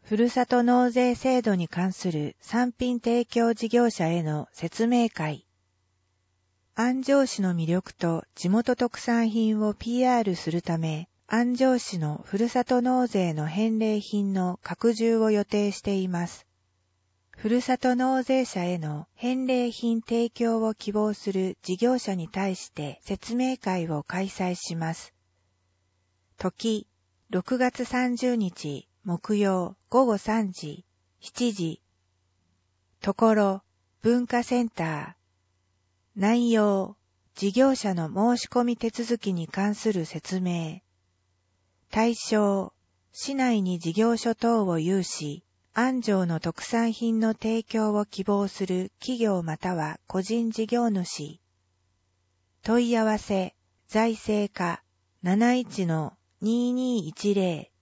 ふるさと納税制度に関する産品提供事業者への説明会。安城市の魅力と地元特産品を PR するため、安城市のふるさと納税の返礼品の拡充を予定しています。ふるさと納税者への返礼品提供を希望する事業者に対して説明会を開催します。時、6月30日木曜午後3時、7時。ところ、文化センター。内容、事業者の申し込み手続きに関する説明。対象、市内に事業所等を有し、安城の特産品の提供を希望する企業または個人事業主。問い合わせ、財政課 71-2210